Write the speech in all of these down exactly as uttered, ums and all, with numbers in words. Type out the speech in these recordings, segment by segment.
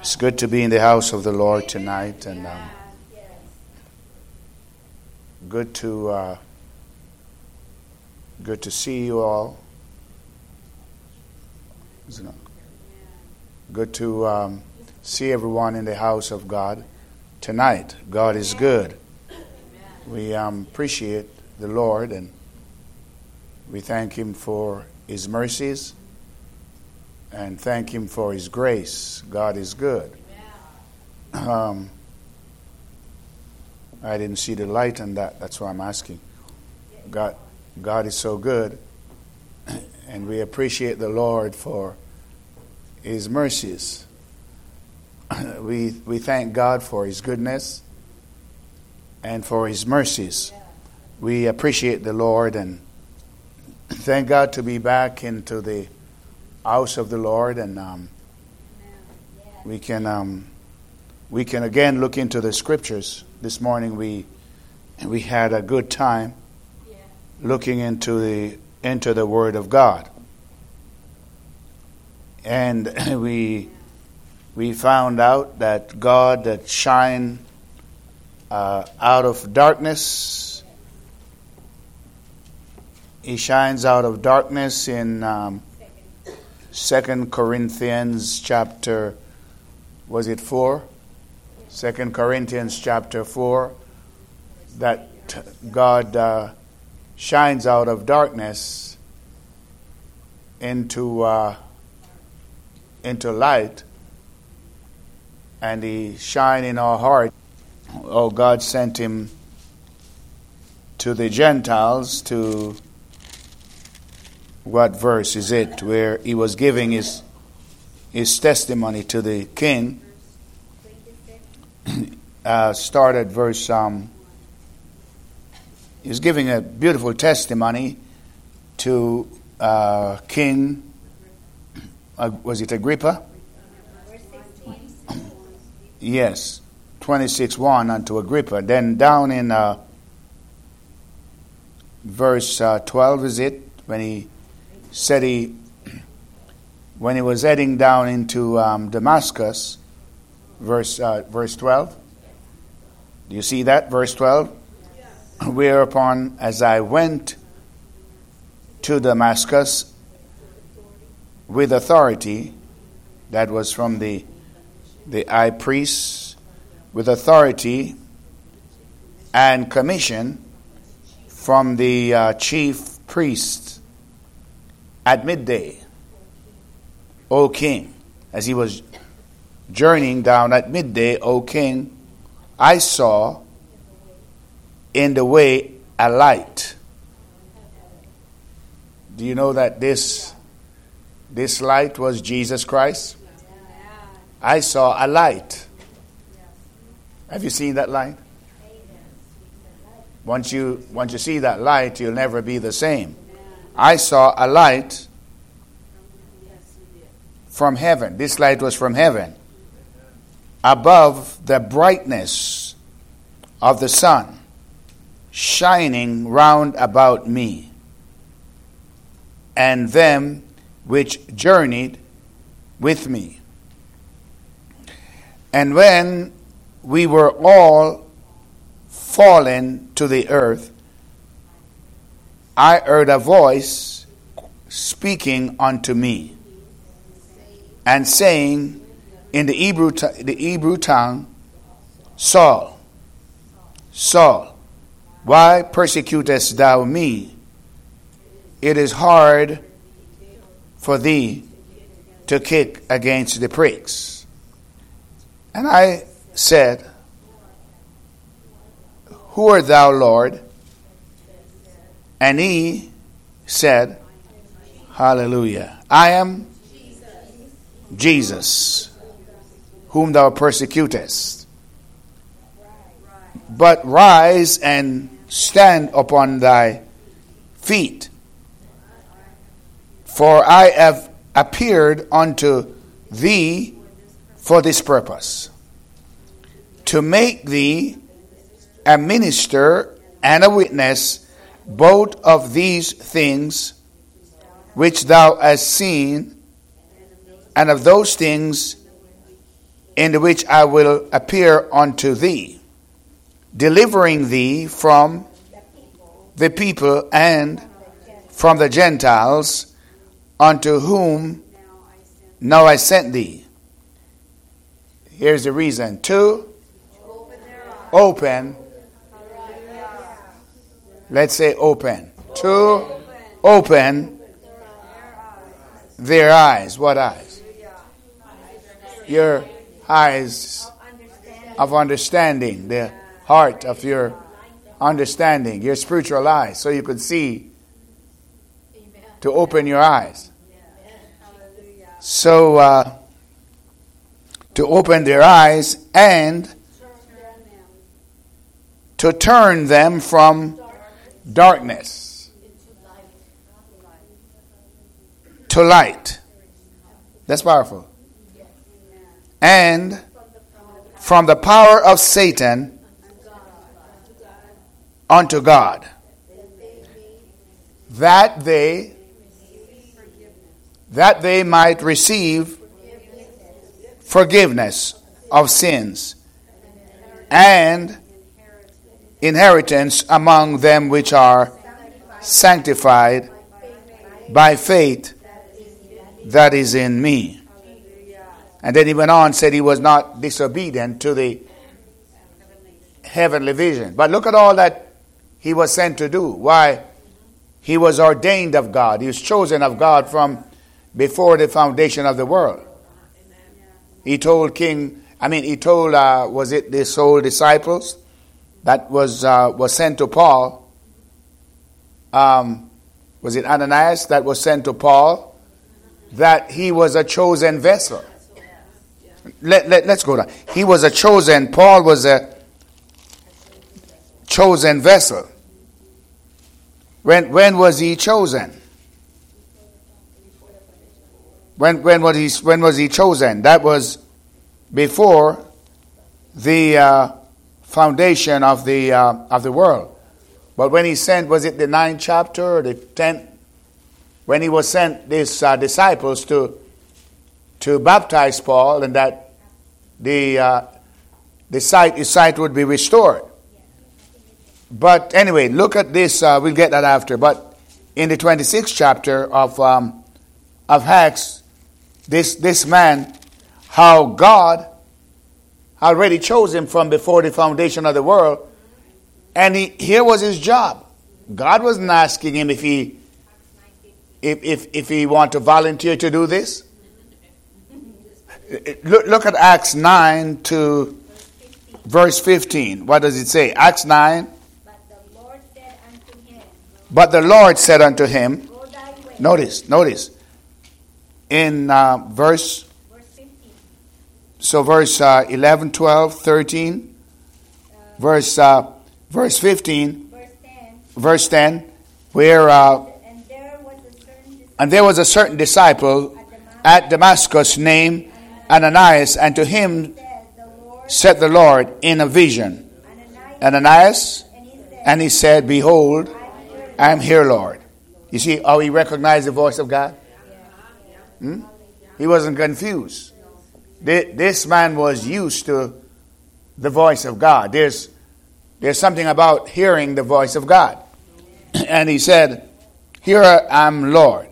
It's good to be in the house of the Lord tonight, and um, good to uh, good to see you all. Isn't it? Good to um, see everyone in the house of God tonight. God is good. We um, appreciate the Lord, and we thank Him for His mercies and thank Him for His grace. God is good. Um, I didn't see the light on that. That's why I'm asking. God, God is so good, and we appreciate the Lord for His mercies. We we thank God for His goodness and for His mercies. We appreciate the Lord and thank God to be back into the house of the Lord, and um, we can um, we can again look into the scriptures. This morning we we had a good time looking into the into the Word of God, and we we found out that God that shine uh, out of darkness, He shines out of darkness in um, Second Corinthians chapter, was it four? Second Corinthians chapter four, that God uh, shines out of darkness into uh, into light, and He shine in our heart. Oh, God sent Him to the Gentiles to, what verse is it, where He was giving His His testimony to the king. uh, start at verse, um, He was giving a beautiful testimony to uh, King, uh, was it Agrippa? Yes, twenty-six one unto Agrippa. Then down in uh, verse uh, twelve, is it, when he said he, when he was heading down into um, Damascus, verse uh, verse twelve. Do you see that, verse twelve? Whereupon, as I went to Damascus with authority, that was from the the high priest, with authority and commission from the uh, chief priest, at midday, O king, as he was journeying down at midday, O king, I saw in the way a light. Do you know that this this light was Jesus Christ? I saw a light. Have you seen that light? Once you once you see that light, you'll never be the same. I saw a light from heaven. This light was from heaven, above the brightness of the sun, shining round about me, and them which journeyed with me. And when we were all fallen to the earth, I heard a voice speaking unto me, and saying in the Hebrew the Hebrew tongue, Saul, Saul, why persecutest thou me? It is hard for thee to kick against the pricks. And I said, Who art thou, Lord? And he said, Hallelujah. I am Jesus, whom thou persecutest. But rise and stand upon thy feet, for I have appeared unto thee for this purpose, to make thee a minister and a witness both of these things which thou hast seen, and of those things in the which I will appear unto thee, delivering thee from the people and from the Gentiles, unto whom now I sent thee. Here's the reason. To open. Let's say open. To open their eyes. What eyes? Your eyes of understanding. The heart of your understanding. Your spiritual eyes. So you could see. To open your eyes. So, uh, to open their eyes and to turn them from darkness to light. That's powerful. And from the power of Satan unto God, that they that they might receive forgiveness of sins and inheritance among them which are sanctified by faith that is in me. And then he went on and said he was not disobedient to the heavenly vision. But look at all that he was sent to do. Why? He was ordained of God. He was chosen of God from before the foundation of the world. He told King, I mean, he told, uh, was it the soul disciples that was uh, was sent to Paul? Um, was it Ananias that was sent to Paul? That he was a chosen vessel. Let, let, let's go down. He was a chosen, Paul was a chosen vessel. When when was he chosen? When when was he when was he chosen? That was before the uh, foundation of the uh, of the world. But when he sent, was it the ninth chapter or the tenth? When he was sent these uh, disciples to to baptize Paul, and that the uh, the sight his sight would be restored. But anyway, look at this. Uh, we'll get that after. But in the twenty-sixth chapter of um, of Acts, this this man, how God already chose him from before the foundation of the world, and he, here was his job. God wasn't asking him if he if if, if he wanted to volunteer to do this. Look, look at Acts nine to verse fifteen. What does it say? Acts nine. But the Lord said unto him, notice, notice, in uh, verse, so verse uh, eleven, twelve, thirteen, verse uh, verse fifteen, verse ten, where, uh, and there was a certain disciple at Damascus named Ananias, and to him said the Lord in a vision, Ananias, and he said, behold, I am here, Lord. You see how he recognized the voice of God? Hmm? He wasn't confused. This man was used to the voice of God. There's, there's something about hearing the voice of God. And he said, here I am, Lord.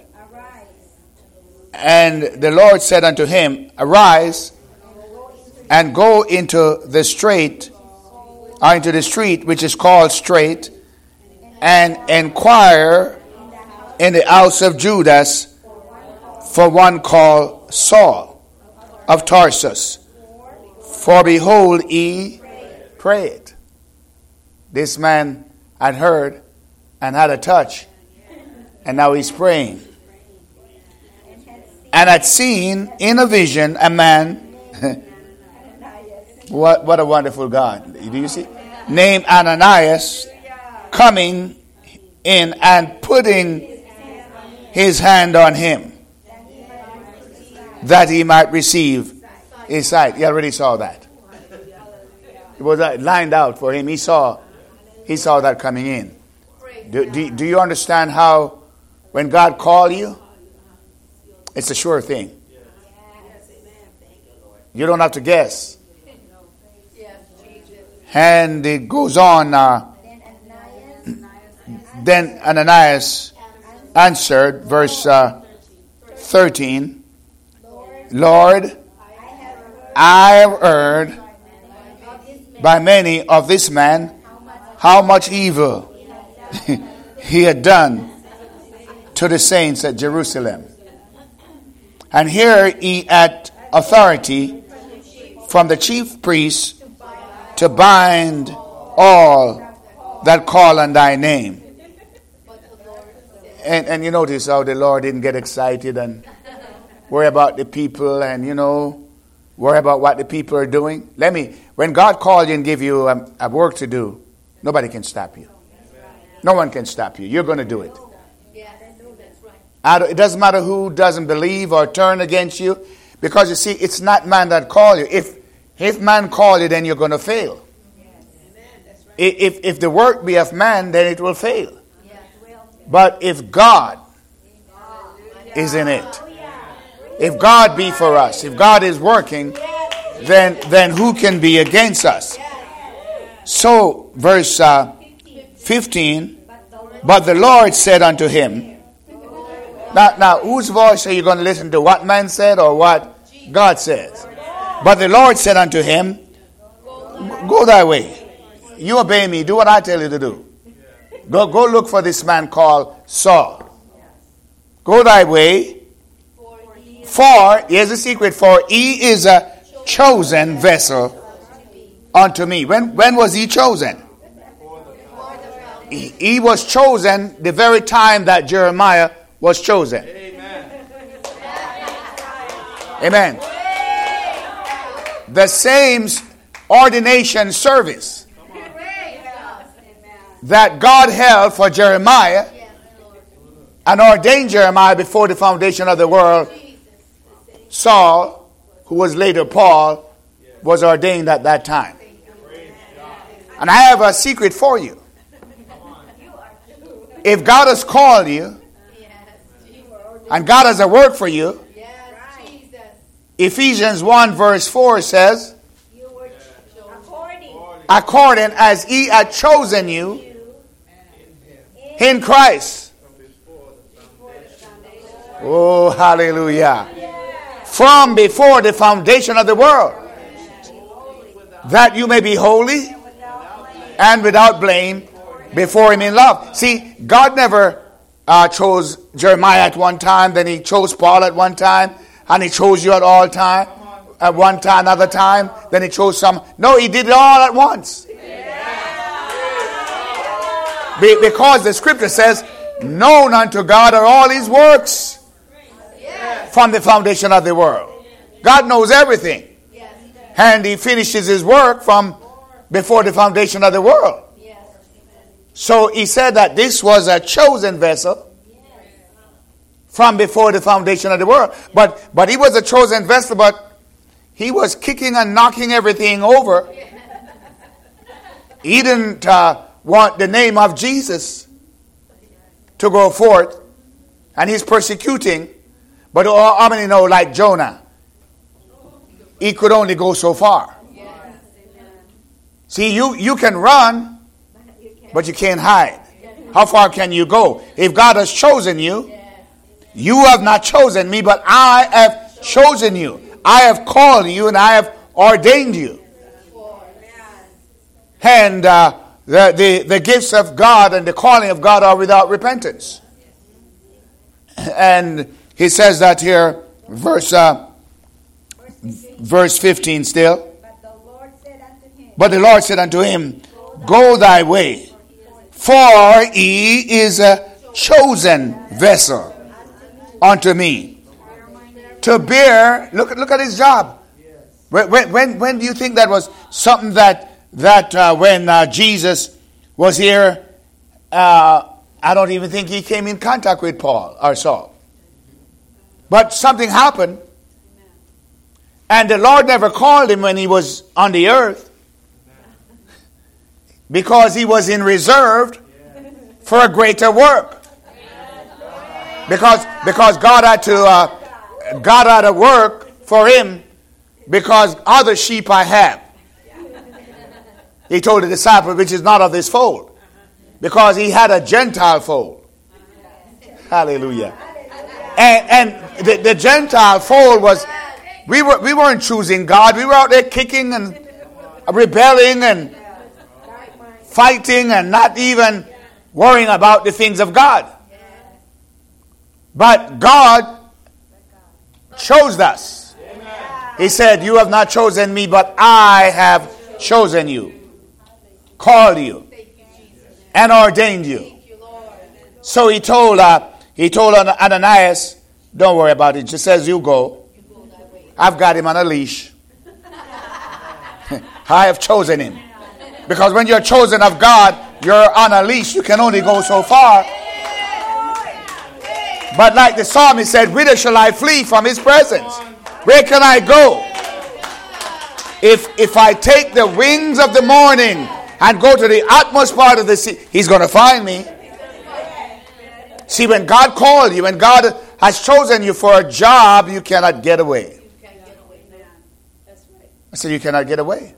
And the Lord said unto him, arise and go into the straight, or into the street which is called Straight, and inquire in the house of Judas for one called Saul of Tarsus. For behold, he prayed. This man had heard and had a touch, and now he's praying. And had seen in a vision a man, what, what a wonderful God. Do you see? Named Ananias, coming in and putting his hand on him, that he might receive his sight. He already saw that. It was lined out for him. He saw, he saw that coming in. Do, do, do you understand how when God calls you, it's a sure thing. You don't have to guess. And it goes on. Uh, then Ananias answered, verse uh, thirteen, Lord, I have heard by many of this man how much evil he had done to the saints at Jerusalem. And here he had authority from the chief priests to bind all that call on thy name. And, and you notice how the Lord didn't get excited and worry about the people and, you know, worry about what the people are doing. Let me, when God called you and give you a, a work to do, nobody can stop you. No one can stop you. You're going to do it. It doesn't matter who doesn't believe or turn against you, because you see, it's not man that called you. If if man called you, then you're going to fail. If if the work be of man, then it will fail. But if God is in it, if God be for us, if God is working, then then who can be against us? So, verse uh, fifteen, but the Lord said unto him. Now, now, whose voice are you going to listen to? What man said or what God says? But the Lord said unto him, go thy way. You obey me. Do what I tell you to do. Go, go look for this man called Saul. Go thy way. For, here's the secret, for he is a chosen vessel unto me. When, when was he chosen? He, he was chosen the very time that Jeremiah was chosen. Amen. Amen. The same ordination service that God held for Jeremiah and ordained Jeremiah before the foundation of the world, Saul, who was later Paul, was ordained at that time. And I have a secret for you. If God has called you, and God has a work for you, Ephesians one verse four says, according as he had chosen you in Christ. Oh, hallelujah. From before the foundation of the world, that you may be holy and without blame before him in love. See, God never Uh, chose Jeremiah at one time, then he chose Paul at one time, and he chose you at all time, at one time, another time, then he chose some. No, he did it all at once. Be- because the scripture says, known unto God are all his works from the foundation of the world. God knows everything. And he finishes his work from before the foundation of the world. So he said that this was a chosen vessel from before the foundation of the world. But but he was a chosen vessel, but he was kicking and knocking everything over. He didn't uh, want the name of Jesus to go forth, and he's persecuting. But how many know, like Jonah, he could only go so far. See, you, you can run, but you can't hide. How far can you go? If God has chosen you, you have not chosen me, but I have chosen you. I have called you and I have ordained you. And uh, the, the, the gifts of God and the calling of God are without repentance. And he says that here, verse, uh, verse fifteen still. But the Lord said unto him, go thy way. For he is a chosen vessel unto me to bear. Look, look at his job. When, when, when do you think that was something that that uh, when uh, Jesus was here? Uh, I don't even think he came in contact with Paul or Saul. But something happened, and the Lord never called him when he was on the earth, because he was in reserved for a greater work. Because because God had to uh, God had a work for him because other sheep I have. He told the disciple, which is not of this fold, because he had a Gentile fold. Hallelujah. And, and the, the Gentile fold was, we, were, we weren't choosing God. We were out there kicking and rebelling and fighting and not even worrying about the things of God. But God chose us. He said, you have not chosen me, but I have chosen you, called you, and ordained you. So he told uh, he told Ananias, don't worry about it. Just says you go. I've got him on a leash. I have chosen him. Because when you're chosen of God, you're on a leash. You can only go so far. But like the psalmist said, whither shall I flee from his presence? Where can I go? If if I take the wings of the morning and go to the utmost part of the sea, he's going to find me. See, when God called you, when God has chosen you for a job, you cannot get away. I said, you cannot get away.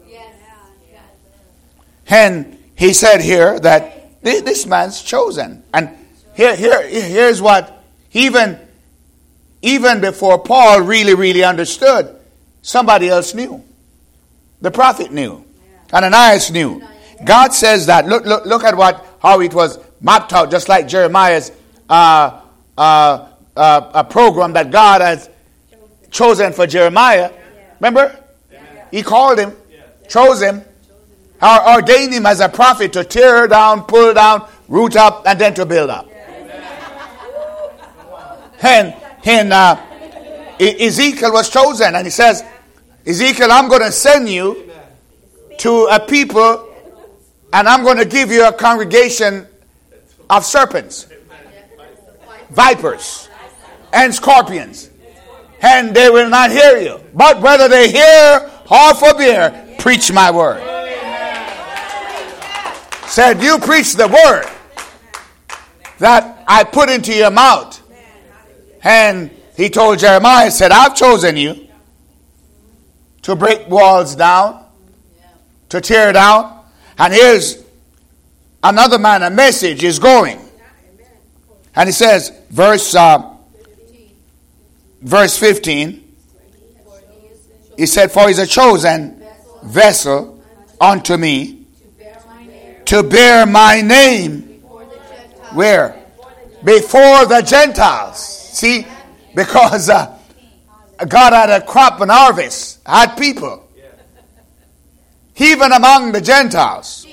And he said here that this man's chosen. And here, here, here's what, even, even before Paul really, really understood, somebody else knew. The prophet knew. Ananias knew. God says that. Look, look, look at what how it was mapped out, just like Jeremiah's uh, uh, uh, a program that God has chosen for Jeremiah. Remember? He called him, chose him, or ordained him as a prophet to tear down, pull down, root up, and then to build up. And, and uh, Ezekiel was chosen, and he says, Ezekiel, I'm going to send you to a people, and I'm going to give you a congregation of serpents, vipers, and scorpions, and they will not hear you. But whether they hear or forbear, preach my word. Said, you preach the word that I put into your mouth. And he told Jeremiah, said, I've chosen you to break walls down, to tear down. And here's another man, a message is going. And he says, verse uh, verse fifteen, he said, for he's a chosen vessel unto me to bear my name. Where? Before the Gentiles. See, because uh, God had a crop and harvest, had people. Even among the Gentiles.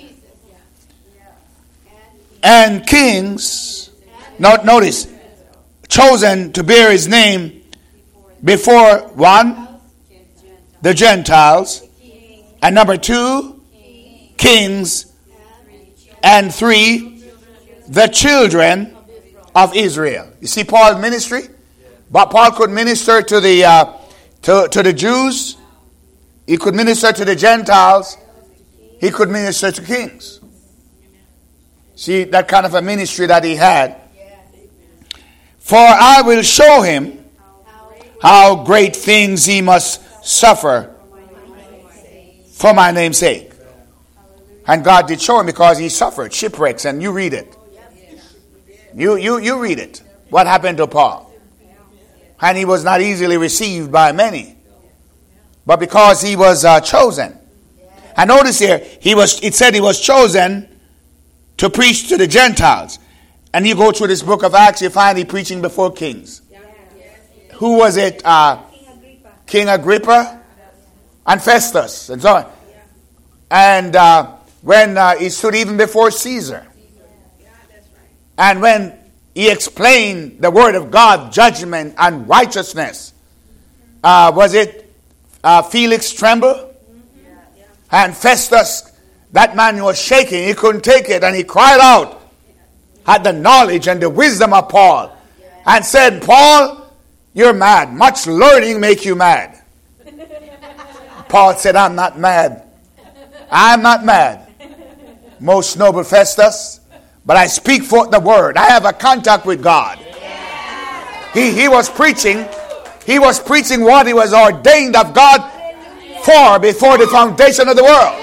And kings, not notice, chosen to bear his name before one, the Gentiles, and number two, kings, and three, the children of Israel. You see Paul's ministry? But Paul could minister to the uh, to, to the Jews. He could minister to the Gentiles. He could minister to kings. See that kind of a ministry that he had. For I will show him how great things he must suffer for my name's sake. And God did show him, because he suffered shipwrecks, and you read it. You you you read it. What happened to Paul? And he was not easily received by many, but because he was uh, chosen. And notice here, he was. It said he was chosen to preach to the Gentiles. And you go through this book of Acts, you find he preaching before kings. Who was it? Uh, King Agrippa and Festus and so on. And uh, when uh, he stood even before Caesar. And when he explained the word of God, judgment and righteousness, uh, was it uh, Felix trembled? And Festus, that man was shaking. He couldn't take it. And he cried out at the knowledge and the wisdom of Paul. And said, Paul, you're mad. Much learning make you mad. Paul said, I'm not mad. I'm not mad, most noble Festus. But I speak forth the word. I have a contact with God. He, he was preaching. He was preaching what he was ordained of God For before the foundation of the world.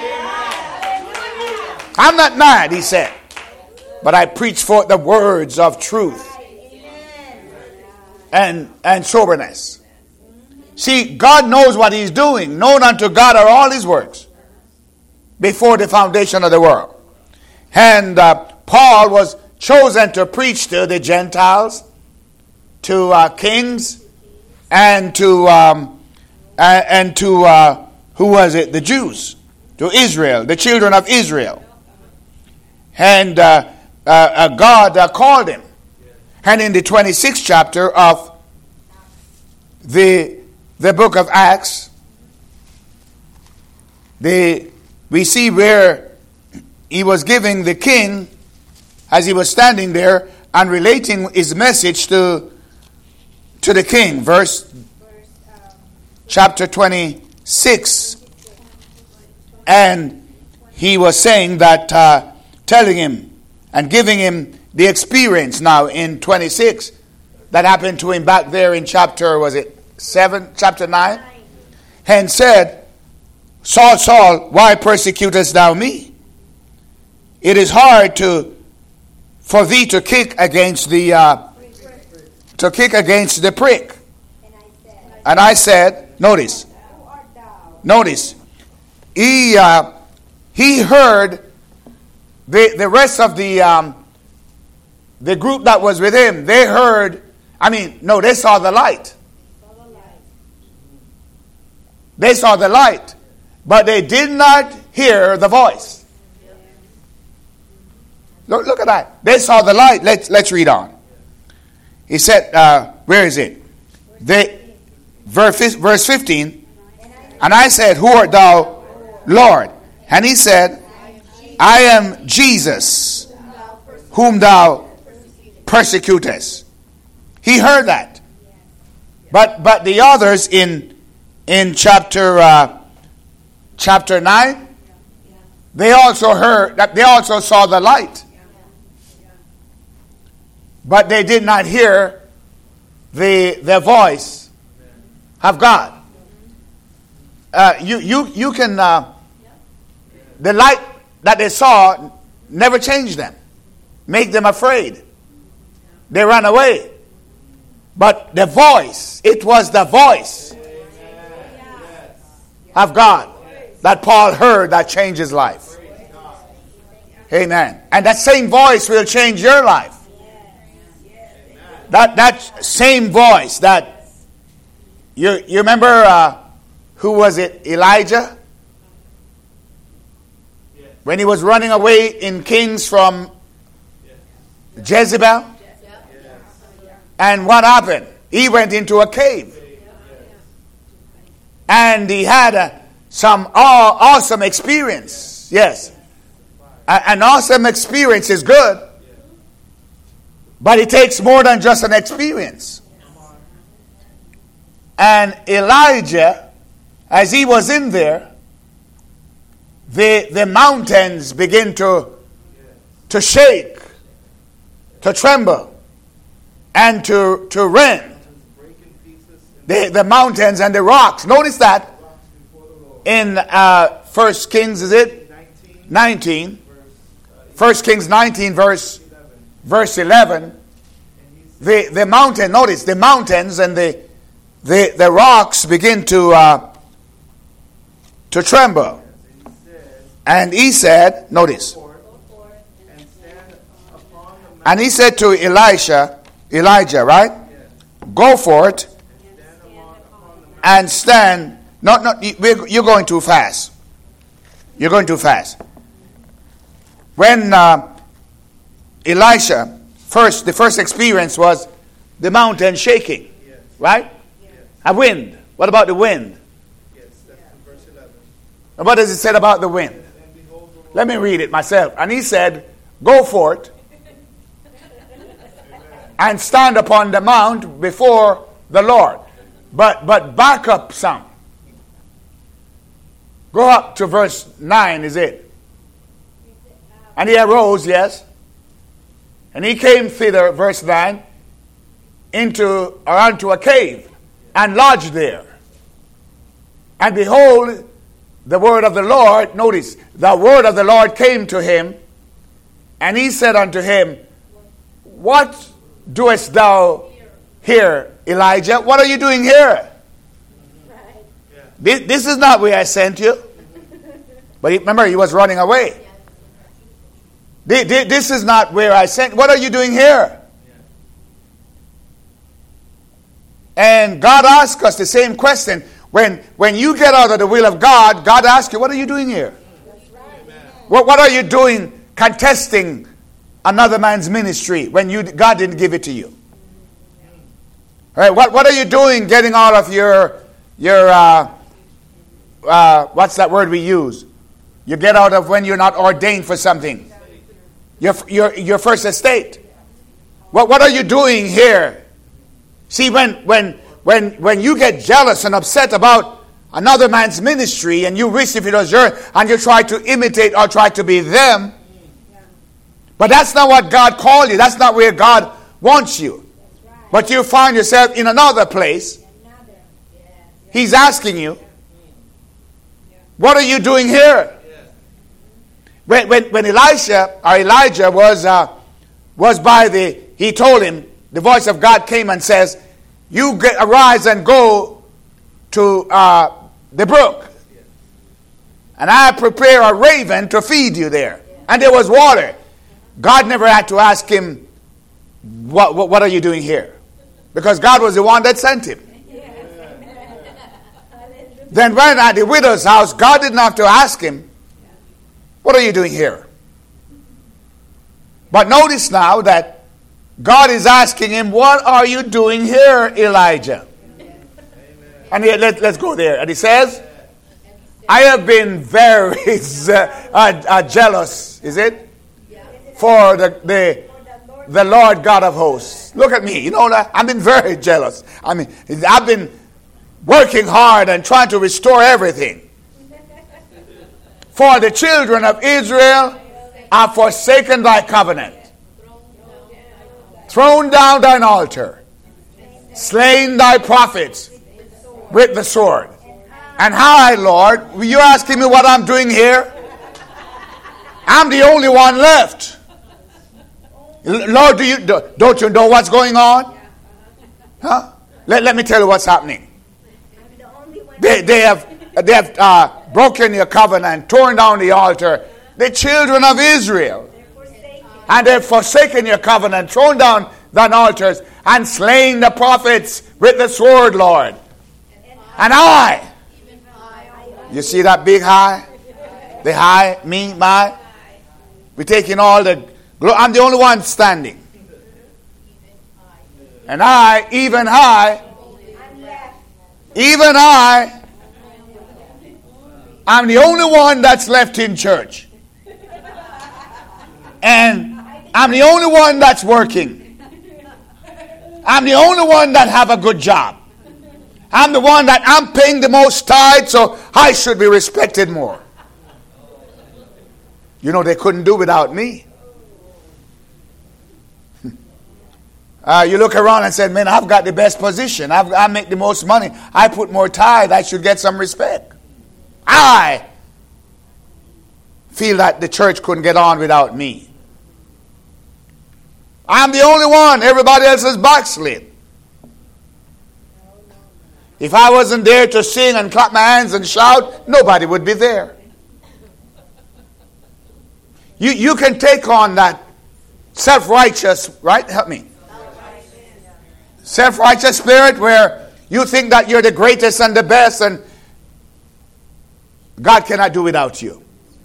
I'm not mad, he said, but I preach forth the words of truth and, and soberness. See, God knows what he's doing. Known unto God are all his works before the foundation of the world. And uh, Paul was chosen to preach to the Gentiles, to uh, kings, and to um, uh, and to uh, who was it? The Jews, to Israel, the children of Israel. And uh, uh, uh, God uh, called him. And in the twenty-sixth chapter of the the book of Acts, the we see where he was giving the king, as he was standing there and relating his message to to the king. Verse chapter twenty-six, and he was saying that. Uh, telling him and giving him the experience now in twenty-six that happened to him back there in chapter, was it seven, chapter nine? And said, Saul, Saul, why persecutest thou me? It is hard to for thee to kick against the uh, to kick against the prick. And I said, notice, notice, he uh, he heard. The, the rest of the um, the group that was with him, they heard, I mean, no, they saw the light. They saw the light, but they did not hear the voice. Look, look at that. They saw the light. Let's, let's read on. He said, uh, where is it? They, verse, verse fifteen, and I said, who art thou, Lord? And he said, I am Jesus, whom thou persecutest. He heard that. But but the others in in chapter uh, chapter nine, they also heard that, they also saw the light. But they did not hear the the voice of God. Uh, you you you can uh, the light that they saw never changed them, make them afraid. They ran away. But the voice, it was the voice of God that Paul heard that changed his life. Amen. And that same voice will change your life. That that same voice that you you remember uh, who was it? Elijah? When he was running away in Kings from Jezebel. And what happened? He went into a cave. And he had a, some aw- awesome experience. Yes. A, an awesome experience is good. But it takes more than just an experience. And Elijah, as he was in there, the, the mountains begin to, to shake, to tremble, and to, to rend. The, the mountains and the rocks. Notice that in uh, First Kings, is it? nineteen. First Kings nineteen, verse, verse eleven. The, the mountain, notice, the mountains and the, the, the rocks begin to, uh, to tremble. And he said, notice, and he said to Elisha, Elijah, right? Go for it and stand. Not, not, you're going too fast. You're going too fast. When uh, Elisha, first, the first experience was the mountain shaking, right? A wind. What about the wind? And what does it say about the wind? Let me read it myself. And he said, go for it and stand upon the mount before the Lord. But but back up some. Go up to verse nine, is it? And he arose, yes. And he came thither, verse nine, into or unto a cave, and lodged there. And behold, the word of the Lord, notice, the word of the Lord came to him, and he said unto him, what doest thou here, Elijah? What are you doing here? This, this is not where I sent you. But he, remember, he was running away. This is not where I sent. What are you doing here? And God asks us the same question. When, when you get out of the will of God, God asks you, what are you doing here? What, what are you doing contesting another man's ministry when you God didn't give it to you? All right, what, what are you doing getting out of your, your uh, uh, what's that word we use? You get out of when you're not ordained for something. Your, your, your first estate. What, what are you doing here? See, when, when, when, when you get jealous and upset about another man's ministry and you wish if it was yours and you try to imitate or try to be them, but that's not what God called you. That's not where God wants you. But you find yourself in another place. He's asking you, what are you doing here? When, when, when Elisha or Elijah was uh, was by the, he told him, the voice of God came and says, you get, arise and go to uh, the brook. And I prepare a raven to feed you there. And there was water. God never had to ask him, what, what, what are you doing here? Because God was the one that sent him. Then when at the widow's house, God didn't have to ask him, what are you doing here? But notice now that God is asking him, what are you doing here, Elijah? Amen. And he, let, let's go there. And he says, I have been very uh, uh, jealous, is it? For the, the, the Lord God of hosts. Look at me. You know, I've been very jealous. I mean, I've been working hard and trying to restore everything. For the children of Israel have forsaken thy covenant, thrown down thine altar, slain thy prophets with the sword. And how, Lord, you're asking me what I'm doing here? I'm the only one left. Lord, do you don't you know what's going on? Huh? Let, let me tell you what's happening. They, they have they have uh, broken your covenant, torn down the altar. The children of Israel. And they've forsaken your covenant, thrown down thine altars, and slain the prophets with the sword, Lord. And I, you see that big high? The high, me, my. We're taking all the glory. I'm the only one standing. And I, even I, even I, I'm the only one that's left in church. And I'm the only one that's working. I'm the only one that have a good job. I'm the one that I'm paying the most tithe, so I should be respected more. You know, they couldn't do without me. Uh, you look around and say, man, I've got the best position. I've, I make the most money. I put more tithe. I should get some respect. I feel that the church couldn't get on without me. I'm the only one. Everybody else is backslid. If I wasn't there to sing and clap my hands and shout, nobody would be there. You, you can take on that self-righteous, right? Help me. Self-righteous spirit where you think that you're the greatest and the best and God cannot do without you.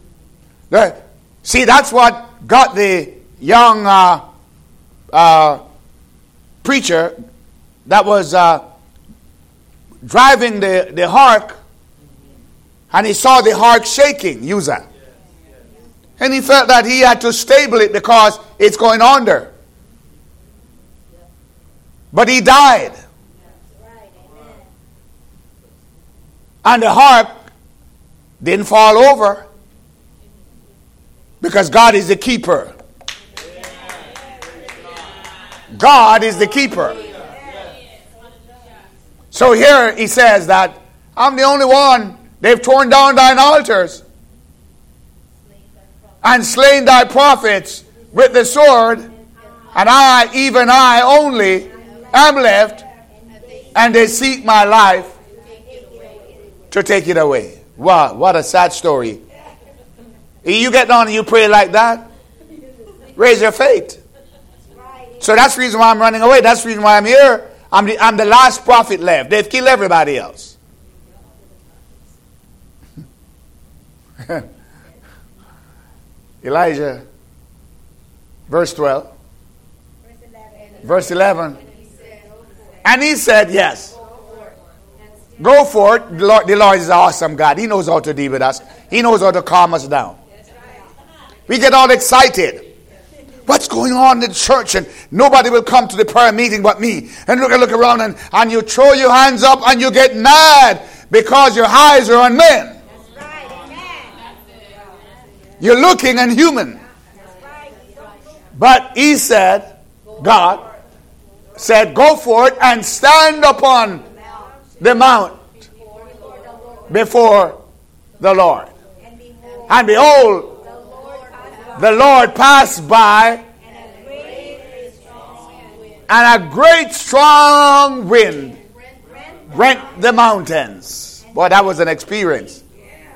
See, that's what got the young uh, uh, preacher that was uh, driving the, the ark, and he saw the ark shaking, Uzzah. And he felt that he had to stable it because it's going under. But he died. And the ark didn't fall over because God is the keeper. God is the keeper. So here he says that I'm the only one They've torn down thine altars and slain thy prophets with the sword, and I, even I only, am left, and they seek my life to take it away. Wow, what a sad story. You get on and you pray like that, raise your faith. So that's the reason why I'm running away. That's the reason why I'm here. I'm the, I'm the last prophet left. They've killed everybody else. Elijah, verse twelve. Verse eleven. And he said, yes. Go for it. The Lord, the Lord is an awesome God. He knows how to deal with us. He knows how to calm us down. We get all excited. What's going on in the church? And nobody will come to the prayer meeting but me. And look, look around and, and you throw your hands up and you get mad because your eyes are on men. You're looking and human. But he said, God said, go for it and stand upon the mount before the Lord. And behold, the Lord passed by, and a great strong wind rent the mountains. Boy, that was an experience.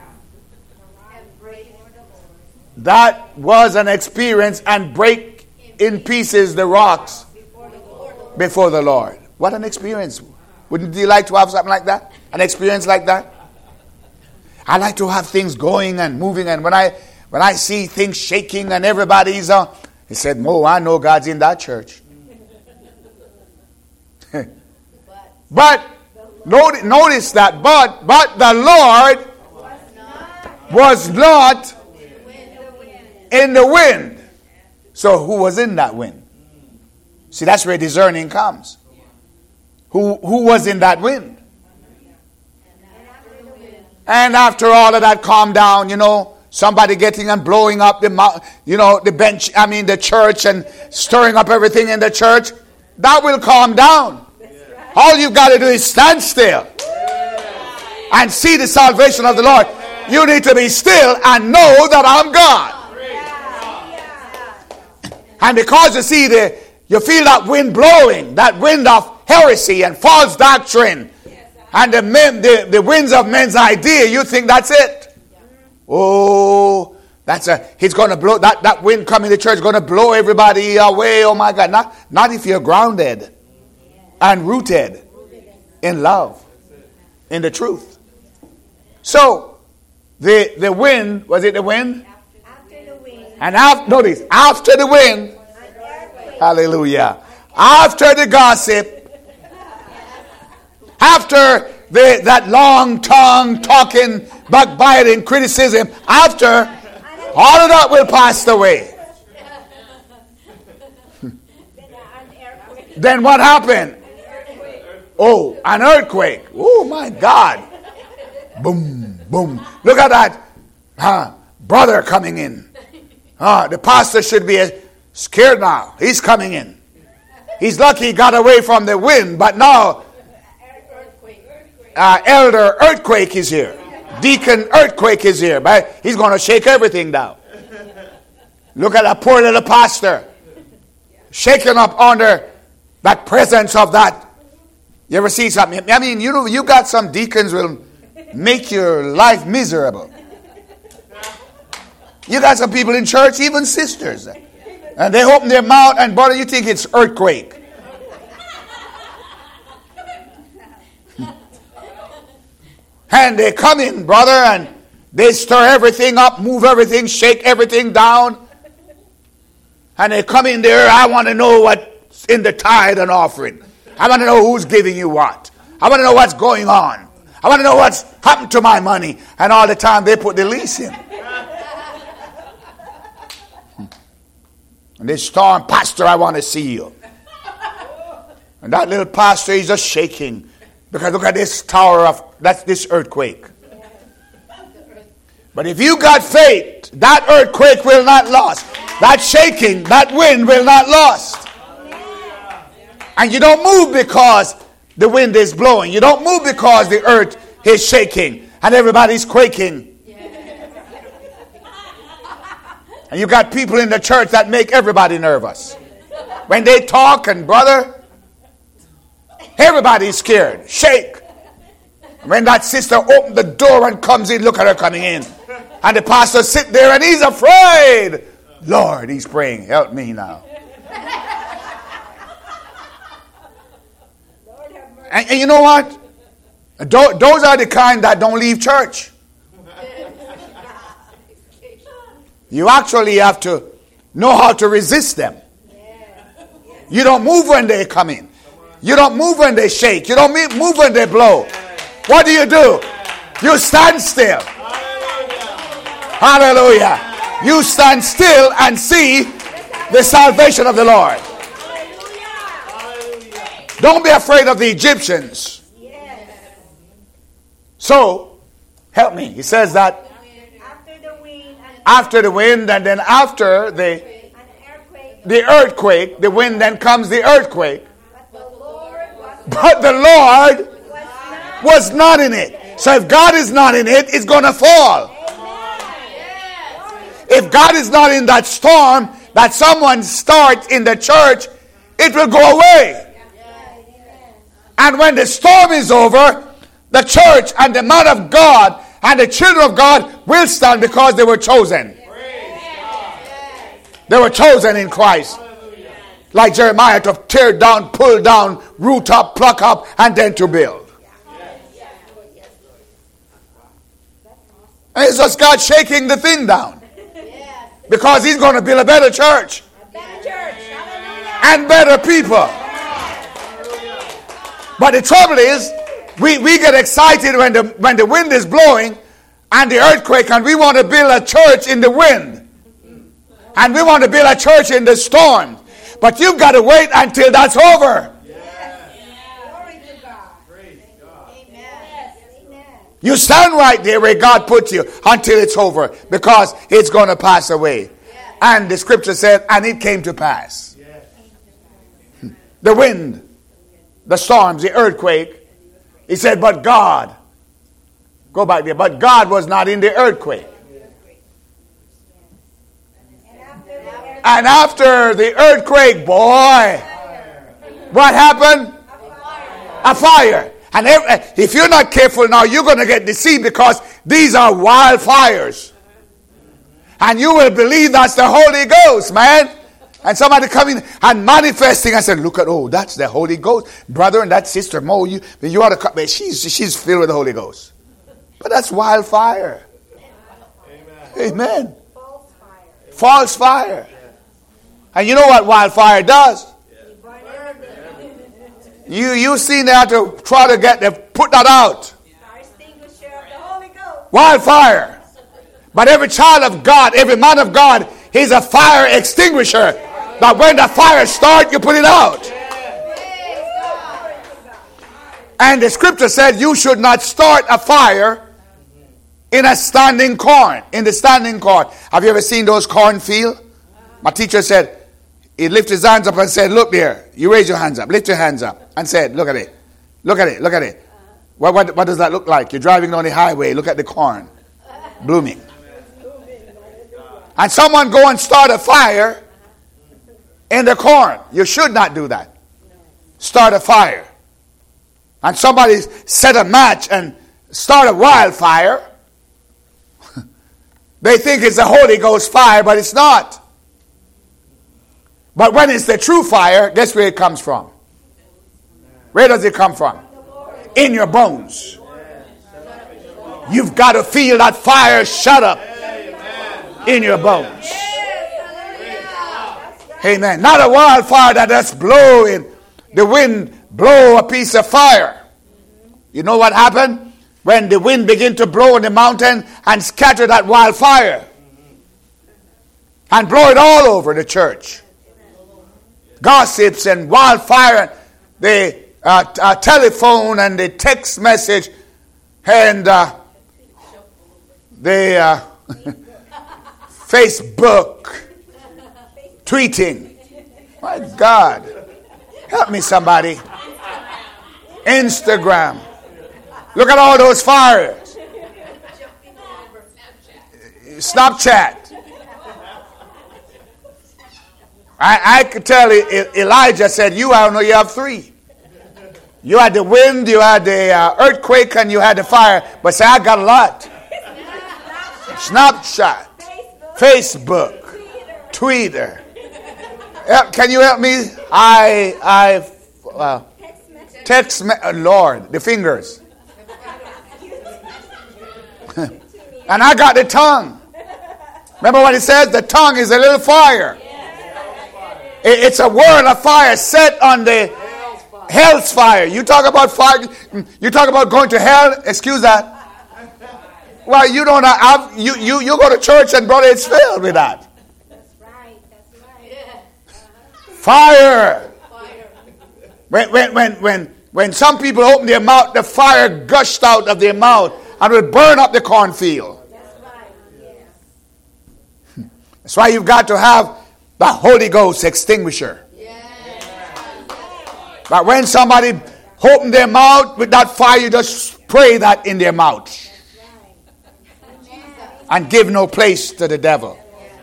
That was an experience, and break in pieces the rocks before the Lord. What an experience. Wouldn't you like to have something like that? An experience like that? I like to have things going and moving, and when I when I see things shaking and everybody's on, uh, he said, Mo, I know God's in that church. But notice, notice that, but but the Lord was not in the wind. So who was in that wind? See, that's where discerning comes. Who who was in that wind? And after all of that calmed down, you know, somebody getting and blowing up the, you know, the bench, I mean the church, and stirring up everything in the church, that will calm down. All you've got to do is stand still and see the salvation of the Lord. You need to be still and know that I'm God. And because you see the, you feel that wind blowing, that wind of heresy and false doctrine, and the, men, the, the winds of men's idea, you think that's it. Oh, that's a, he's going to blow, that, that wind coming to the church is going to blow everybody away. Oh my God. Not, not if you're grounded and rooted in love, in the truth. So, the, the wind, was it the wind? After the wind. And after, notice, after the wind, hallelujah, after the gossip, after the, that long tongue talking, backbiting, criticism, after, all of that will pass away. Then what happened? Oh, an earthquake. Oh my God. Boom, boom. Look at that. Huh? Brother coming in. Huh? The pastor should be scared now. He's coming in. He's lucky he got away from the wind, but now uh, Elder Earthquake is here. Deacon Earthquake is here. But he's going to shake everything down. Look at that poor little pastor shaking up under that presence of that. You ever see something? I mean, you know, you got some deacons will make your life miserable. You got some people in church, even sisters, and they open their mouth and brother, you think it's earthquake. And they come in, brother, and they stir everything up, move everything, shake everything down. And they come in there, I want to know what's in the tithe and offering. I want to know who's giving you what. I want to know what's going on. I want to know what's happened to my money. And all the time they put the lease in. And they storm, Pastor, I want to see you. And that little pastor, he's just shaking. Because look at this tower of, that's this earthquake. But if you got faith, that earthquake will not last. That shaking, that wind will not last. And you don't move because the wind is blowing. You don't move because the earth is shaking. and everybody's quaking. And you got people in the church that make everybody nervous. When they talk, and brother, everybody's scared. Shake. When that sister opens the door and comes in, look at her coming in. And the pastor sit there and he's afraid. Lord, he's praying, help me now. And, and you know what? Those are the kind that don't leave church. You actually have to know how to resist them. You don't move when they come in. You don't move when they shake. You don't move when they blow. What do you do? You stand still. Hallelujah. You stand still and see the salvation of the Lord. Don't be afraid of the Egyptians. So, help me. He says that after the wind, and then after the, the earthquake, the wind, then comes the earthquake. But the Lord was not in it. So if God is not in it, it's going to fall. If God is not in that storm that someone starts in the church, it will go away. And when the storm is over, the church and the man of God and the children of God will stand because they were chosen. They were chosen in Christ. Like Jeremiah, to tear down, pull down, root up, pluck up, and then to build. And it's just God shaking the thing down. Because he's going to build a better church. And better people. But the trouble is, we, we get excited when the, when the wind is blowing and the earthquake, and we want to build a church in the wind. And we want to build a church in the storm. But you've got to wait until that's over. You stand right there where God put you until it's over, because it's going to pass away. And the scripture said, and it came to pass. The wind, the storms, the earthquake. He said, but God, go back there, but God was not in the earthquake. And after the earthquake, boy, what happened? A fire. And if you're not careful now, you're going to get deceived, because these are wildfires. And you will believe that's the Holy Ghost, man. And somebody coming and manifesting. I said, look at, oh, that's the Holy Ghost. Brother and that sister, Mo, you, you ought to come. She's, she's filled with the Holy Ghost. But that's wildfire. Amen. Amen. False fire. False fire. And you know what wildfire does? You you seen that to try to get the put that out. Wildfire. But every child of God, every man of God, he's a fire extinguisher. That when the fire starts, you put it out. And the scripture said you should not start a fire in a standing corn. In the standing corn. Have you ever seen those cornfield? My teacher said, he lifted his hands up and said, look there. You raise your hands up. Lift your hands up. And said, look at it. Look at it. Look at it. What, what, what does that look like? You're driving on the highway. Look at the corn. Blooming. And someone go and start a fire in the corn. You should not do that. Start a fire. And somebody set a match and start a wildfire. They think it's a Holy Ghost fire, but it's not. But when it's the true fire, guess where it comes from? Where does it come from? In your bones. You've got to feel that fire shut up in your bones. Amen. Not a wildfire that just blowing. The wind blow a piece of fire. You know what happened? When the wind began to blow on the mountain and scatter that wildfire. And blow it all over the church. Gossips and wildfire, the uh, uh, telephone and the text message and uh, the uh, Facebook tweeting. My God, help me somebody. Instagram. Look at all those fires. Snapchat. I, I could tell you, Elijah said, you, I don't know, you have three. You had the wind, you had the uh, earthquake, and you had the fire. But say, I got a lot. Snapchat, Facebook, Twitter. Twitter. Can you help me? I, I, uh, text, me- uh, Lord, the fingers. And I got the tongue. Remember what it says? The tongue is a little fire. It's a world of fire set on the hell's fire. You talk about fire. You talk about going to hell. Excuse that. Well, you don't have. You you you go to church and brother, it's filled with that. That's right. That's right. Fire. When when when when when some people open their mouth, the fire gushed out of their mouth and will burn up the cornfield. That's right. Yes. That's why you've got to have the Holy Ghost extinguisher. But when somebody open their mouth with that fire, you just spray that in their mouth. And give no place to the devil.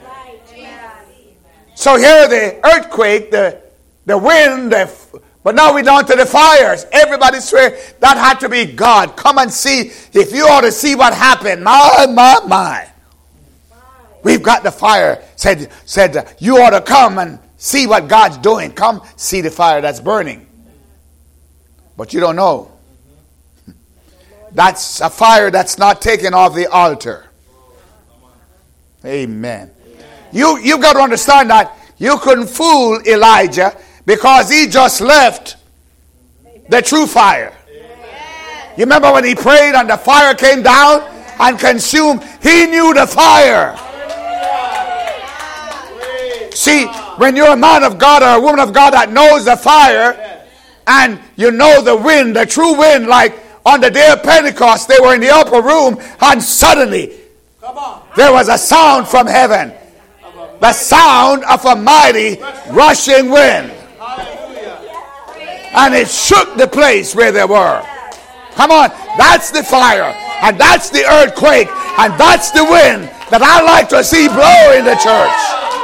So here the earthquake, the, the wind, the, but now we're down to the fires. Everybody swear that had to be God. Come and see. If you ought to see what happened. My, my, my. We've got the fire. Said, said you ought to come and see what God's doing. Come see the fire that's burning. But you don't know. That's a fire that's not taken off the altar. Amen. You, you've got to understand that you couldn't fool Elijah because he just left the true fire. You remember when he prayed and the fire came down and consumed? He knew the fire. See, when you're a man of God or a woman of God that knows the fire and you know the wind, the true wind, like on the day of Pentecost, they were in the upper room and suddenly there was a sound from heaven. The sound of a mighty rushing wind. And it shook the place where they were. Come on, that's the fire. And that's the earthquake. And that's the wind that I like to see blow in the church.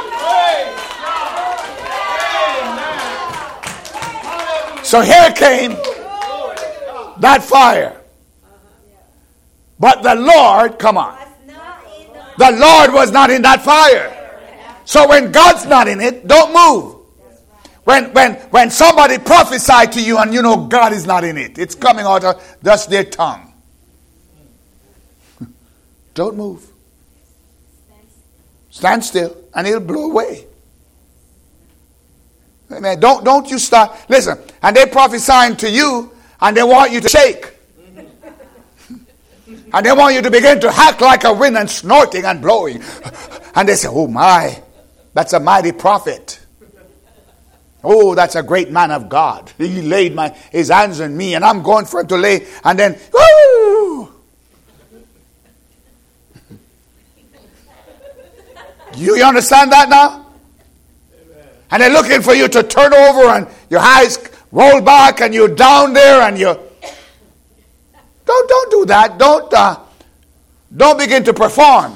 So here came that fire. But the Lord, come on. The Lord was not in that fire. So when God's not in it, don't move. When when when somebody prophesied to you and you know God is not in it, it's coming out of just their tongue. Don't move. Stand still and it'll blow away. Amen. Don't don't you start. Listen, and they're prophesying to you and they want you to shake. And they want you to begin to act like a wind and snorting and blowing. And they say, oh my, that's a mighty prophet. Oh, that's a great man of God. He laid my his hands on me and I'm going for him to lay. And then, whoo! You, you understand that now? And they're looking for you to turn over and your eyes roll back and you're down there and you Don't don't do that. Don't uh, don't begin to perform.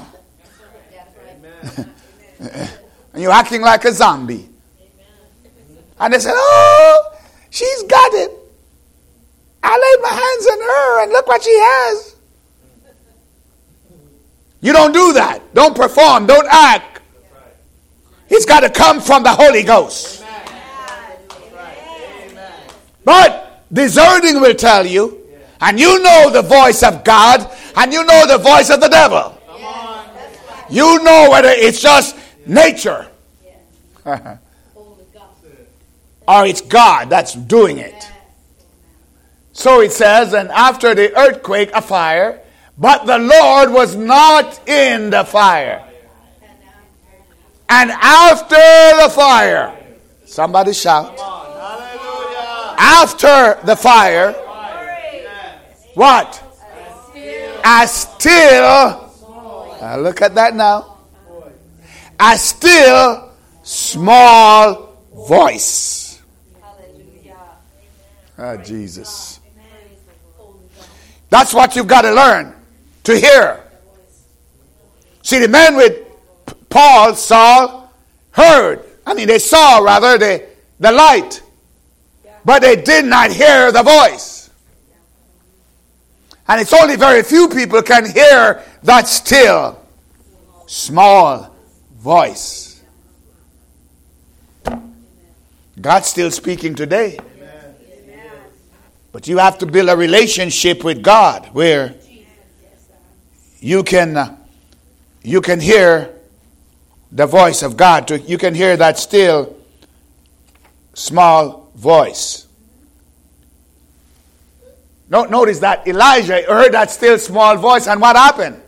And you're acting like a zombie. And they said, "Oh, she's got it. I laid my hands on her, and look what she has." You don't do that. Don't perform. Don't act. It's got to come from the Holy Ghost. But discerning will tell you. And you know the voice of God, and you know the voice of the devil. You know whether it's just nature or it's God that's doing it. So it says, and after the earthquake, a fire, but the Lord was not in the fire. And after the fire, somebody shout, after the fire, what? A still, uh, look at that now. A still small voice. Ah, Jesus. That's what you've got to learn to hear. See, the men with Paul, Saul, heard. I mean, they saw, rather, the, the light. But they did not hear the voice. And it's only very few people can hear that still, small voice. God's still speaking today. But you have to build a relationship with God where you can, uh, you can hear the voice of God. You can hear that still, small voice. No, notice that Elijah heard that still, small voice, and what happened?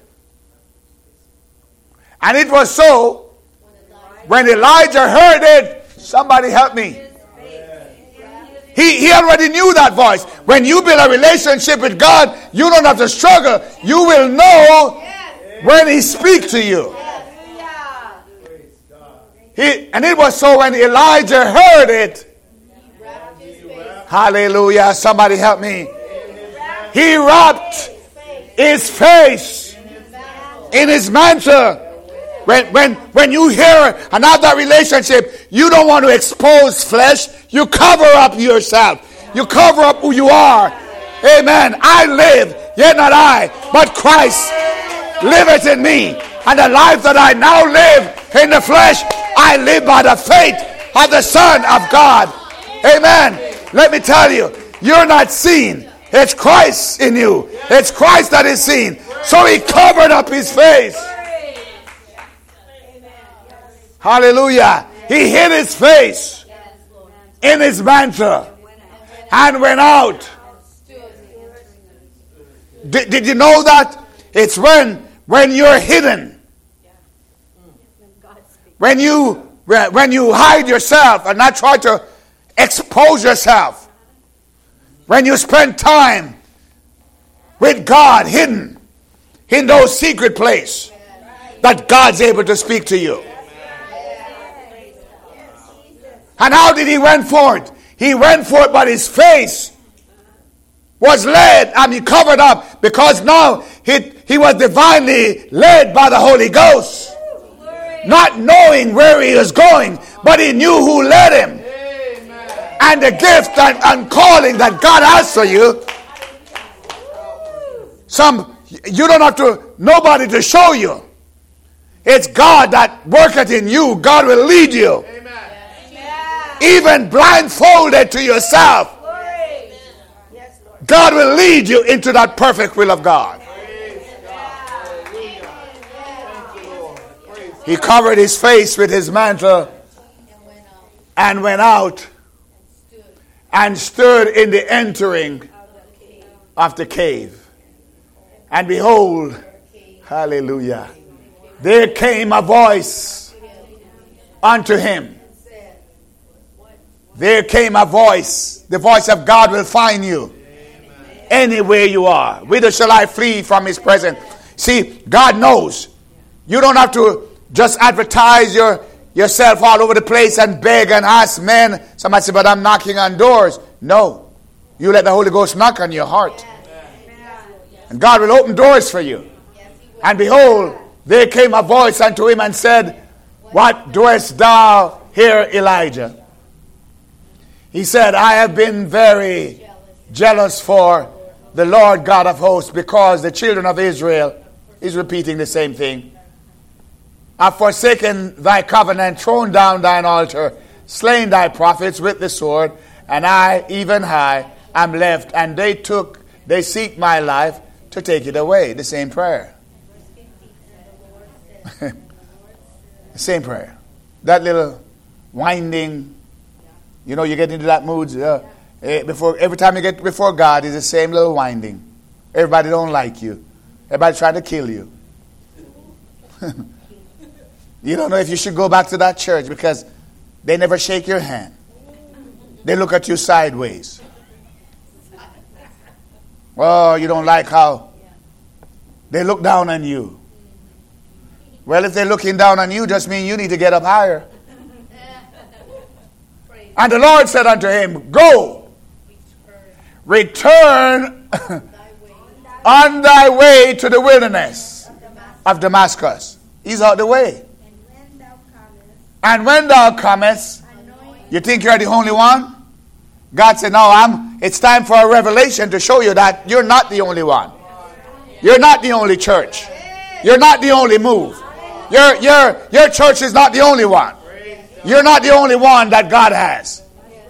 And it was so, when Elijah heard it, somebody help me. He, he already knew that voice. When you build a relationship with God, you don't have to struggle. You will know when He speaks to you. He, and it was so when Elijah heard it. Hallelujah. Somebody help me. He wrapped his face in his mantle. When, when, when you hear and have that relationship, you don't want to expose flesh. You cover up yourself. You cover up who you are. Amen. I live, yet not I, but Christ liveth in me. And the life that I now live in the flesh, I live by the faith of the Son of God. Amen. Let me tell you, you're not seen. It's Christ in you. It's Christ that is seen. So He covered up His face. Hallelujah. He hid His face in His mantle and went out. Did, did you know that? It's when, when you're hidden. When you, when you hide yourself and not try to expose yourself. When you spend time with God hidden in those secret places, that God's able to speak to you. And how did He went forth? He went forth, but His face was led, I mean covered up, because now he, he was divinely led by the Holy Ghost. Not knowing where he was going, but he knew who led him. And the gift and, and calling that God has for you. Some, you don't have to, nobody to show you. It's God that worketh in you. God will lead you. Even blindfolded to yourself, God will lead you into that perfect will of God. He covered his face with his mantle and went out and stood in the entering of the cave. And behold, hallelujah, there came a voice unto him. There came a voice. The voice of God will find you anywhere you are. Whither shall I flee from his presence? See, God knows. You don't have to just advertise your yourself all over the place and beg and ask men. Somebody say, but I'm knocking on doors. No. You let the Holy Ghost knock on your heart. And God will open doors for you. And behold, there came a voice unto him and said, what doest thou here, Elijah? He said, I have been very jealous for the Lord God of hosts, because the children of Israel is repeating the same thing. I've forsaken thy covenant, thrown down thine altar, slain thy prophets with the sword, and I, even I, am left, and they took, they seek my life to take it away. The same prayer. The same prayer. That little winding, you know, you get into that mood. Uh, before every time you get before God, it's the same little winding. Everybody don't like you. Everybody trying to kill you. You don't know if you should go back to that church because they never shake your hand. They look at you sideways. Oh, you don't like how they look down on you. Well, if they're looking down on you, just mean you need to get up higher. And the Lord said unto him, go, return on thy way to the wilderness of Damascus. He's out the way. And when thou comest, And when thou comest, anoint you think you're the only one? God said, no, I'm, it's time for a revelation to show you that you're not the only one. You're not the only church. You're not the only move. Your, your, your church is not the only one. You're not the only one that God has.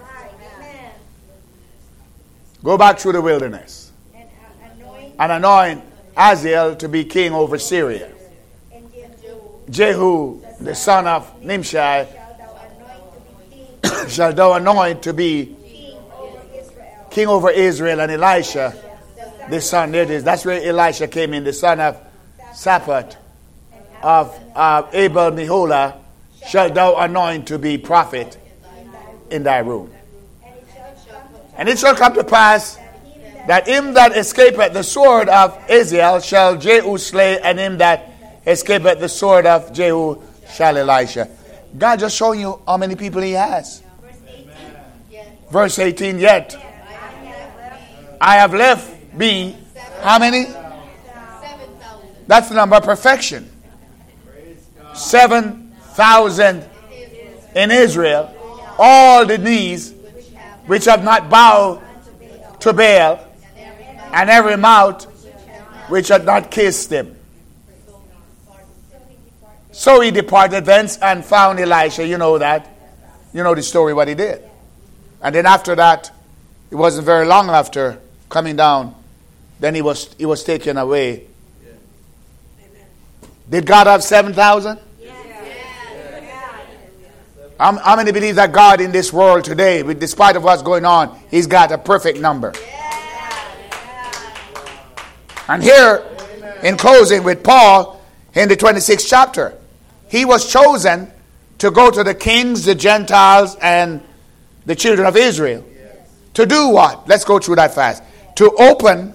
Go back through the wilderness and anoint and anoint Hazael to be king over Syria. and Jehu, Jehu, the son of Nimshi, shalt thou anoint to be king, shall thou anoint to be king over Israel. king over Israel, and Elisha, the son, there it is. That's where Elisha came in, the son of Shaphat of uh, Abel Meholah, shall thou anoint to be prophet in thy room. And it shall come to And it shall come to pass that him that escapeth the sword of Hazael shall Jehu slay, and him that escapeth the sword of Jehu shall Elisha. God just showing you how many people he has. Verse eighteen, yet I have left me, how many? That's the number of perfection. Seven thousand in Israel, all the knees which have not bowed to Baal, and every mouth which had not kissed him. So he departed thence and found Elisha. You know that. You know the story, what he did. And then after that, it wasn't very long after coming down, then he was he was taken away. Did God have seven thousand? How, how many believe that God in this world today, despite of what's going on, he's got a perfect number? And here, in closing with Paul, in the twenty-sixth chapter, he was chosen to go to the kings, the Gentiles, and the children of Israel. To do what? Let's go through that fast. To open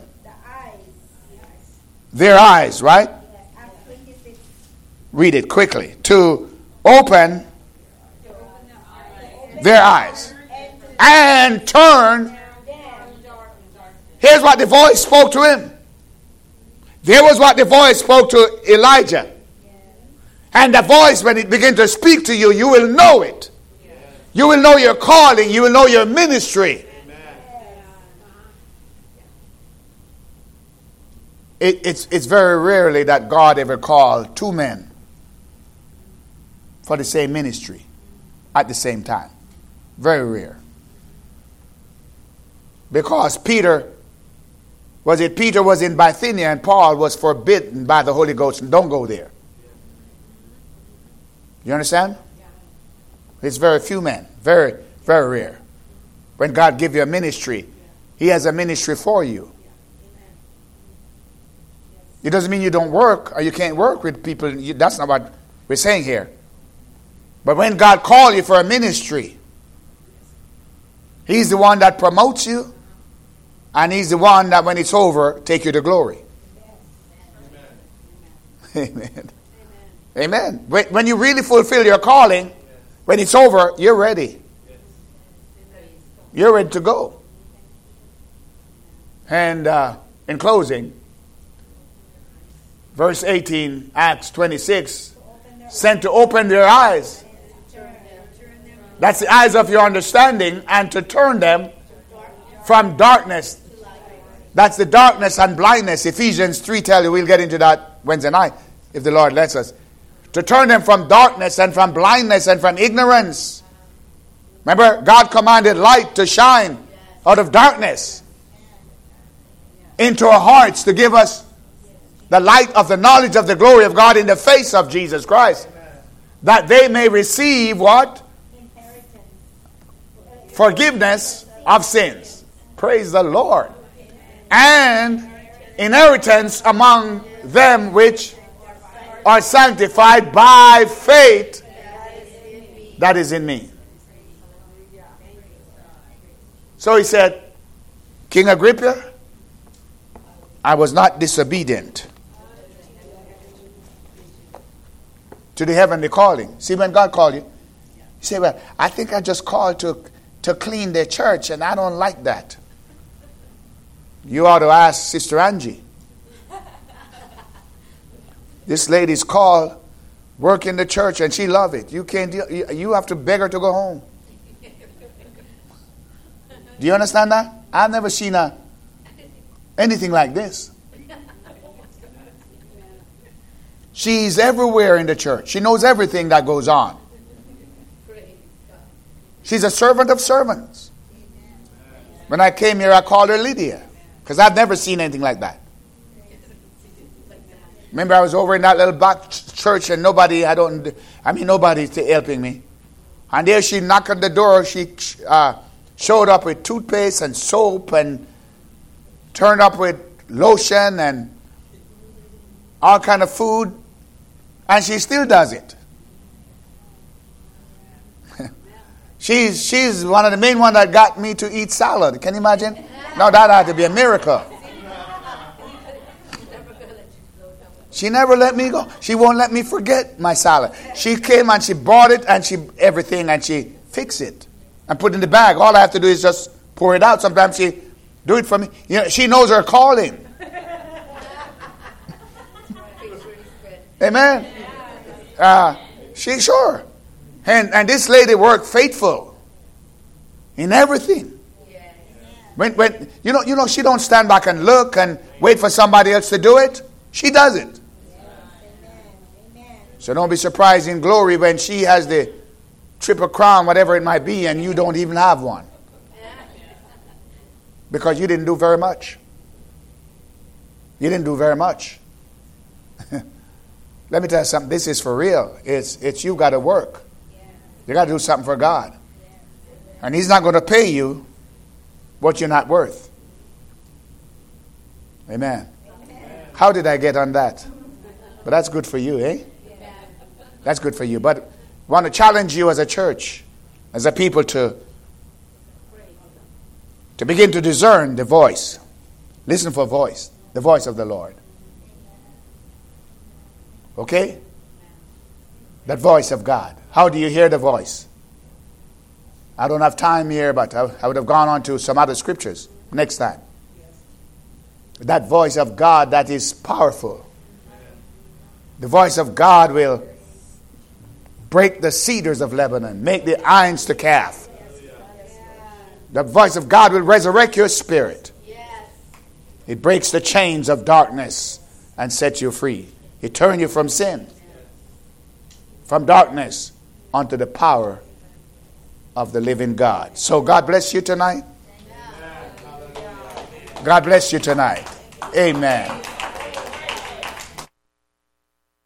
their eyes, right? Read it quickly. To open their eyes and turn. Here's what the voice spoke to him. There was what the voice spoke to Elijah. And the voice, when it begins to speak to you, you will know it. You will know your calling. You will know your ministry. It, it's, it's very rarely that God ever called two men for the same ministry at the same time. Very rare. Because Peter, was it Peter was in Bithynia and Paul was forbidden by the Holy Ghost. Don't go there. You understand? It's very few men. Very, very rare. When God gives you a ministry, he has a ministry for you. It doesn't mean you don't work or you can't work with people. That's not what we're saying here. But when God calls you for a ministry, he's the one that promotes you, and he's the one that when it's over, take you to glory. Amen. Amen. Amen. When you really fulfill your calling, when it's over, you're ready. You're ready to go. And uh, in closing, verse eighteen, Acts twenty-six, sent to open their eyes. That's the eyes of your understanding, and to turn them from darkness. That's the darkness and blindness. Ephesians three tell you, we'll get into that Wednesday night, if the Lord lets us. To turn them from darkness and from blindness and from ignorance. Remember, God commanded light to shine out of darkness into our hearts to give us the light of the knowledge of the glory of God in the face of Jesus Christ. That they may receive what? Forgiveness of sins. Praise the Lord. And inheritance among them which are sanctified by faith that is in me. So he said, King Agrippa, I was not disobedient to the heavenly calling. See, when God called you, you say, well, I think I just called to, to clean their church, and I don't like that. You ought to ask Sister Angie. This lady's called work in the church, and she love it. You can't deal, you have to beg her to go home. Do you understand that? I've never seen a, anything like this. She's everywhere in the church. She knows everything that goes on. She's a servant of servants. When I came here, I called her Lydia, because I've never seen anything like that. Remember, I was over in that little back church, and nobody, I don't, I mean, nobody's helping me. And there she knocked on the door. She uh, showed up with toothpaste and soap, and turned up with lotion and all kind of food, and she still does it. she's she's one of the main ones that got me to eat salad. Can you imagine? Now that had to be a miracle. She never let me go. She won't let me forget my salad. She came and she bought it and she everything and she fixed it and put it in the bag. All I have to do is just pour it out. Sometimes she do it for me. You know, she knows her calling. Amen. Uh, she sure. And and this lady worked faithful in everything. When when you know you know she don't stand back and look and wait for somebody else to do it. She does it. So don't be surprised in glory when she has the triple crown, whatever it might be, and you don't even have one. Because you didn't do very much. You didn't do very much. Let me tell you something. This is for real. It's it's you got to work. You got to do something for God. And He's not going to pay you what you're not worth. Amen. How did I get on that? But that's good for you, eh? That's good for you. But I want to challenge you as a church, as a people, to, to begin to discern the voice. Listen for voice. The voice of the Lord. Okay? That voice of God. How do you hear the voice? I don't have time here, but I, I would have gone on to some other scriptures next time. That voice of God that is powerful. The voice of God will break the cedars of Lebanon, make the irons to calf. The voice of God will resurrect your spirit. It breaks the chains of darkness and sets you free. It turns you from sin, from darkness, onto the power of the living God. So God bless you tonight. God bless you tonight. Amen.